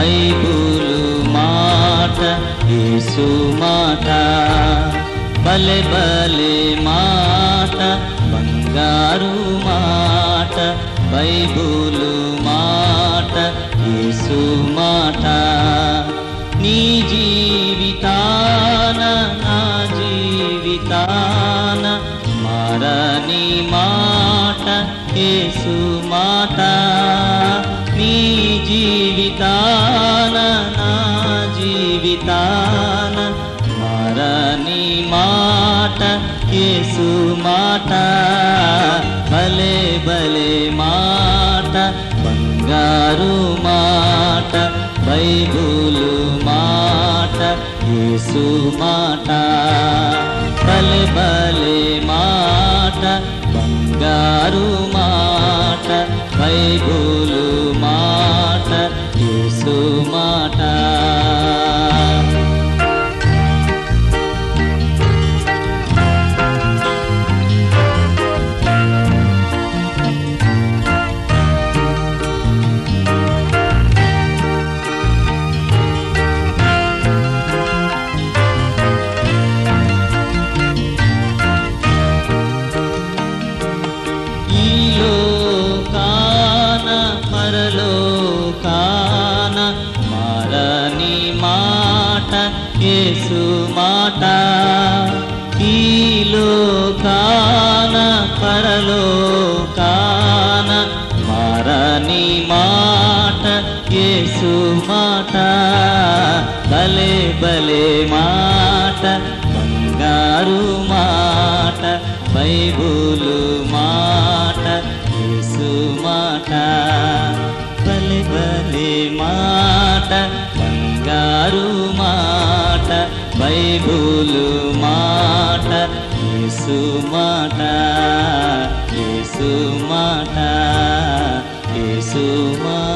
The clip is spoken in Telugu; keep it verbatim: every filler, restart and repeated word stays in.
బైబులు మాట యేసు మాట భలే భలే మాట బంగారు మాట బైబులు మాట యేసు మాట నీ జీవితాన నా జీవితాన మారని మాట యేసు మాట నీ జీవితాన నా జీవితాన మారని మాట యేసు మాట భలే భలే మాట బంగారు మాట బైబులు మాట యేసు మాట భలే భలే మాట బంగారు మాట బైబులు మాట యేసు మాట పరలోకాన మారని మాట యేసు మాట ఈ లోకాన పరలోకాన మారని మాట యేసు మాట భలే భలే మాట బంగారు మాట బైబులు మాట యేసు మాట భలే భలే మాట బంగారు మాట బైబులు మాట యేసు మాట యేసు మాట యేసు మాట